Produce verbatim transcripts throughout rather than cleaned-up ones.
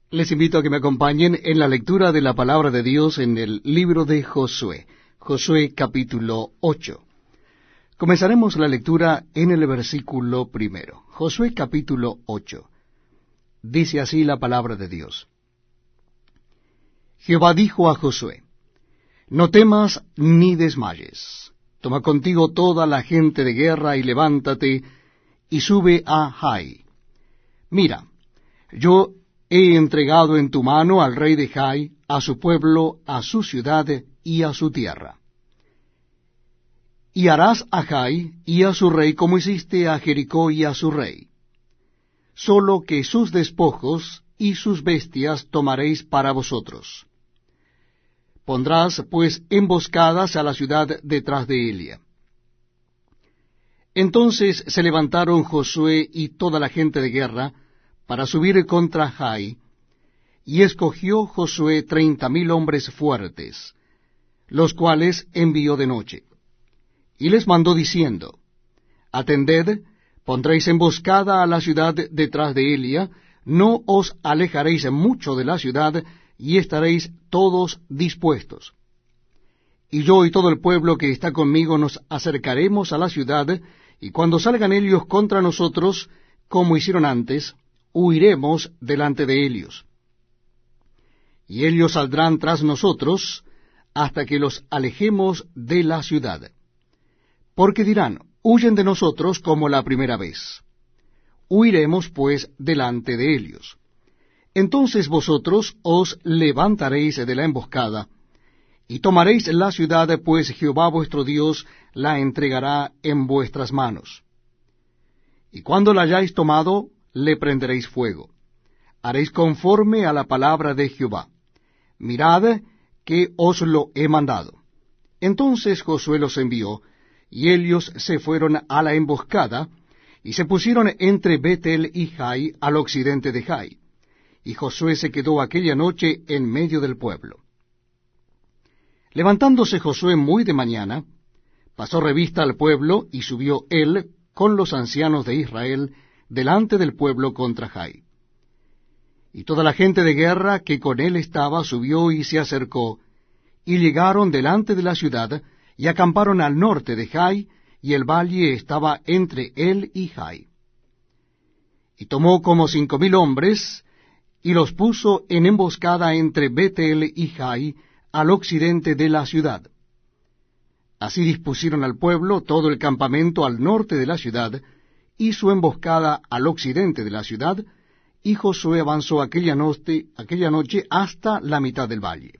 Les invito a que me acompañen en la lectura de la palabra de Dios en el libro de Josué, Josué capítulo ocho. Comenzaremos la lectura en el versículo primero. Josué capítulo ocho. Dice así la palabra de Dios. Jehová dijo a Josué, no temas ni desmayes. Toma contigo toda la gente de guerra y levántate y sube a Jai. Mira, yo he entregado en tu mano al rey de Jai, a su pueblo, a su ciudad y a su tierra. Y harás a Jai y a su rey como hiciste a Jericó y a su rey. Solo que sus despojos y sus bestias tomaréis para vosotros. Pondrás pues emboscadas a la ciudad detrás de Elia. Entonces se levantaron Josué y toda la gente de guerra para subir contra Jai, y escogió Josué treinta mil hombres fuertes, los cuales envió de noche. Y les mandó diciendo, atended, pondréis emboscada a la ciudad detrás de Elia, no os alejaréis mucho de la ciudad, y estaréis todos dispuestos. Y yo y todo el pueblo que está conmigo nos acercaremos a la ciudad, y cuando salgan ellos contra nosotros, como hicieron antes, huiremos delante de ellos. Y ellos saldrán tras nosotros, hasta que los alejemos de la ciudad. Porque dirán, huyen de nosotros como la primera vez. Huiremos pues delante de ellos. Entonces vosotros os levantaréis de la emboscada, y tomaréis la ciudad, pues Jehová vuestro Dios la entregará en vuestras manos. Y cuando la hayáis tomado, le prenderéis fuego. Haréis conforme a la palabra de Jehová. Mirad que os lo he mandado. Entonces Josué los envió, y ellos se fueron a la emboscada, y se pusieron entre Betel y Jai, al occidente de Jai. Y Josué se quedó aquella noche en medio del pueblo. Levantándose Josué muy de mañana, pasó revista al pueblo, y subió él con los ancianos de Israel delante del pueblo contra Jai. Y toda la gente de guerra que con él estaba subió y se acercó, y llegaron delante de la ciudad, y acamparon al norte de Jai, y el valle estaba entre él y Jai. Y tomó como cinco mil hombres, y los puso en emboscada entre Betel y Jai, al occidente de la ciudad. Así dispusieron al pueblo todo el campamento al norte de la ciudad, y su emboscada al occidente de la ciudad, y Josué avanzó aquella noche, aquella noche hasta la mitad del valle.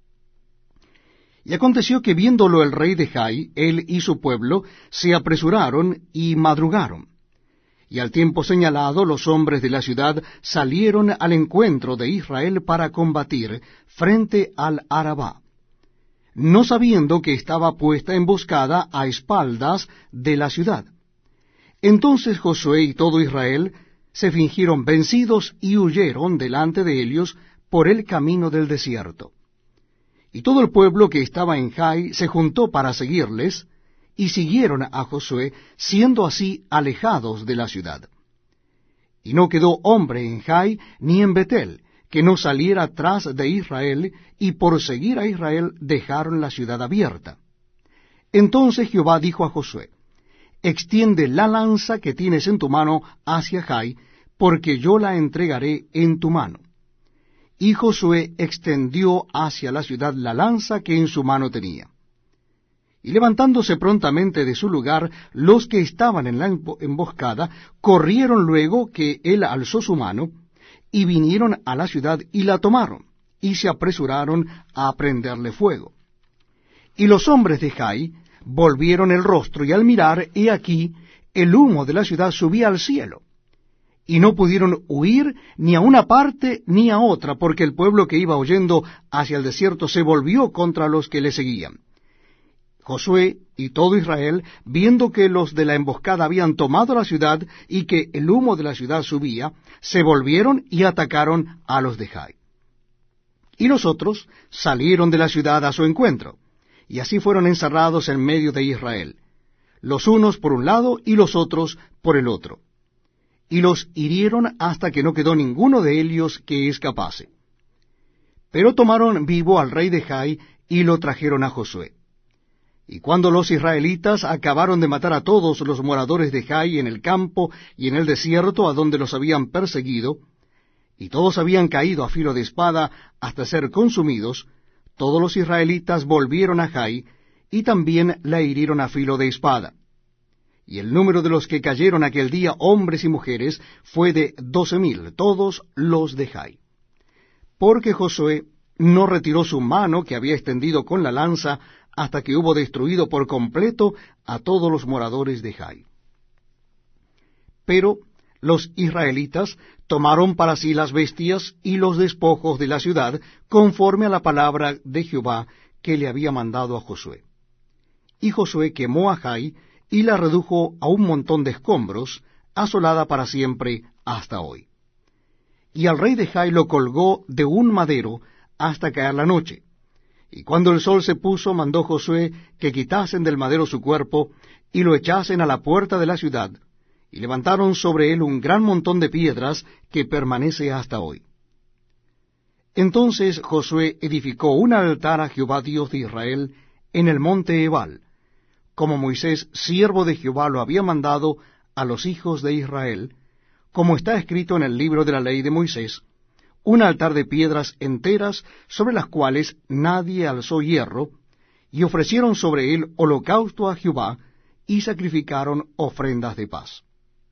Y aconteció que viéndolo el rey de Jai, él y su pueblo, se apresuraron y madrugaron. Y al tiempo señalado los hombres de la ciudad salieron al encuentro de Israel para combatir frente al Arabá, no sabiendo que estaba puesta emboscada a espaldas de la ciudad. Entonces Josué y todo Israel se fingieron vencidos y huyeron delante de ellos por el camino del desierto. Y todo el pueblo que estaba en Jai se juntó para seguirles, y siguieron a Josué, siendo así alejados de la ciudad. Y no quedó hombre en Jai ni en Betel, que no saliera tras de Israel, y por seguir a Israel dejaron la ciudad abierta. Entonces Jehová dijo a Josué, extiende la lanza que tienes en tu mano hacia Jai, porque yo la entregaré en tu mano. Y Josué extendió hacia la ciudad la lanza que en su mano tenía. Y levantándose prontamente de su lugar, los que estaban en la emboscada, corrieron luego que él alzó su mano, y vinieron a la ciudad y la tomaron, y se apresuraron a prenderle fuego. Y los hombres de Jai volvieron el rostro, y al mirar, he aquí, el humo de la ciudad subía al cielo. Y no pudieron huir ni a una parte ni a otra, porque el pueblo que iba huyendo hacia el desierto se volvió contra los que le seguían. Josué y todo Israel, viendo que los de la emboscada habían tomado la ciudad y que el humo de la ciudad subía, se volvieron y atacaron a los de Jai. Y los otros salieron de la ciudad a su encuentro, y así fueron encerrados en medio de Israel, los unos por un lado y los otros por el otro. y los hirieron hasta que no quedó ninguno de ellos que escapase. Pero tomaron vivo al rey de Jai y lo trajeron a Josué. Y cuando los israelitas acabaron de matar a todos los moradores de Jai en el campo y en el desierto a donde los habían perseguido, y todos habían caído a filo de espada hasta ser consumidos, todos los israelitas volvieron a Jai, y también la hirieron a filo de espada. Y el número de los que cayeron aquel día, hombres y mujeres, fue de doce mil, todos los de Jai. Porque Josué no retiró su mano que había extendido con la lanza hasta que hubo destruido por completo a todos los moradores de Jai. Pero los israelitas tomaron para sí las bestias y los despojos de la ciudad, conforme a la palabra de Jehová que le había mandado a Josué. Y Josué quemó a Jai y la redujo a un montón de escombros, asolada para siempre hasta hoy. Y al rey de Jai lo colgó de un madero hasta caer la noche. Y cuando el sol se puso, mandó Josué que quitasen del madero su cuerpo y lo echasen a la puerta de la ciudad, y levantaron sobre él un gran montón de piedras que permanece hasta hoy. Entonces Josué edificó un altar a Jehová Dios de Israel en el monte Ebal, como Moisés, siervo de Jehová, lo había mandado a los hijos de Israel, como está escrito en el libro de la ley de Moisés, un altar de piedras enteras sobre las cuales nadie alzó hierro, y ofrecieron sobre él holocausto a Jehová, y sacrificaron ofrendas de paz.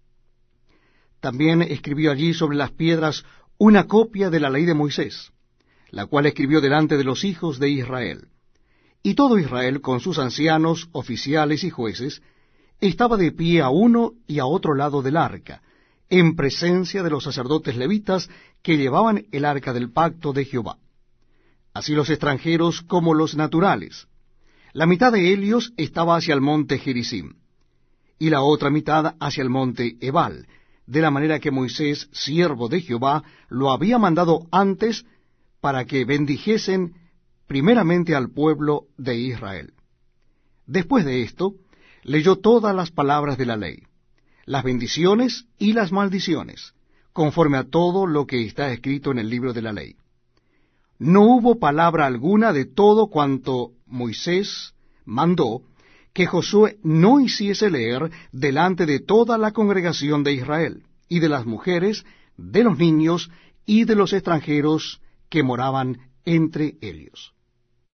También escribió allí sobre las piedras una copia de la ley de Moisés, la cual escribió delante de los hijos de Israel. Y todo Israel, con sus ancianos, oficiales y jueces, estaba de pie a uno y a otro lado del arca, en presencia de los sacerdotes levitas que llevaban el arca del pacto de Jehová. Así los extranjeros como los naturales. La mitad de ellos estaba hacia el monte Gerizim, y la otra mitad hacia el monte Ebal, de la manera que Moisés, siervo de Jehová, lo había mandado antes para que bendijesen primeramente al pueblo de Israel. Después de esto, leyó todas las palabras de la ley, las bendiciones y las maldiciones, conforme a todo lo que está escrito en el libro de la ley. No hubo palabra alguna de todo cuanto Moisés mandó que Josué no hiciese leer delante de toda la congregación de Israel, y de las mujeres, de los niños y de los extranjeros que moraban entre ellos.